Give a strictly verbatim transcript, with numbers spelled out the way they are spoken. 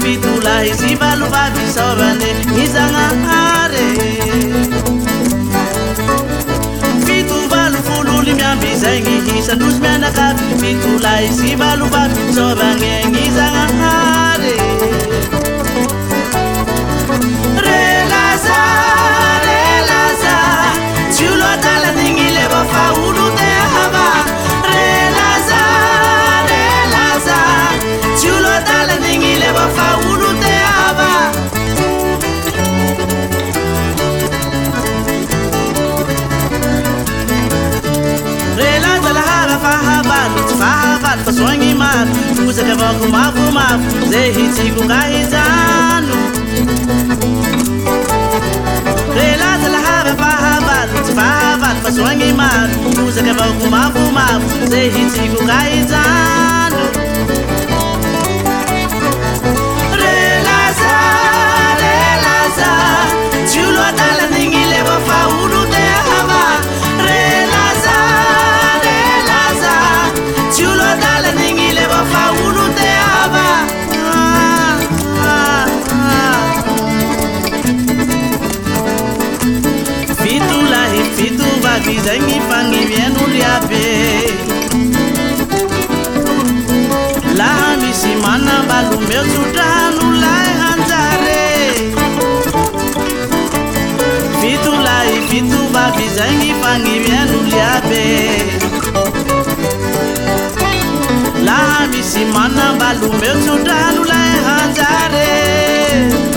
fitolahy sy valovavy saorane ny Zagnahary fito valo folo ny miamby zay ny isandrozy mianakavy fitolahy sy valovavy saorane ny Zagnahary relaza relaza tsy olo atalan'igny le vafa olo te hava relaza relaza tsy olo atalan'igny le vafa olo te hava relaza lahara fahavalo tsy fahavalo fa soagny maro bozaka avako mavomavo zay hitsiko ngahijano relaza lahara fahavalo tsy fahavalo fa soagny maro bozaka avako mavomavo zay hitsiko ngahijano relaza relaza tsy olo atalan'igny le vafa olo te hava relaza relaza tsy olo atalan'igny le vafa olo te hava fitolahy fitovavy zay gny fagnimian'olo iaby laha misy manambalo tsodrano lay hanjare fitolahy fitovavy zay gny fagnimian'olo iaby laha misy manambalo tsodrano lay hanjare